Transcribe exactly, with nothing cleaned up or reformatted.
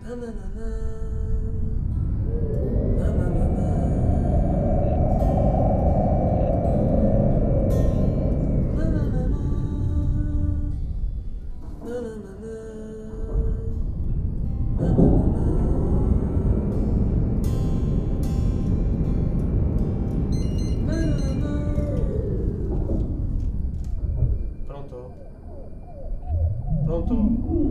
Na, na, na, na. Na, na, na, na. Na, na, na, na. Na, na, na, na. Na, na, na, na. Na, na, na, na. Pronto. Pronto.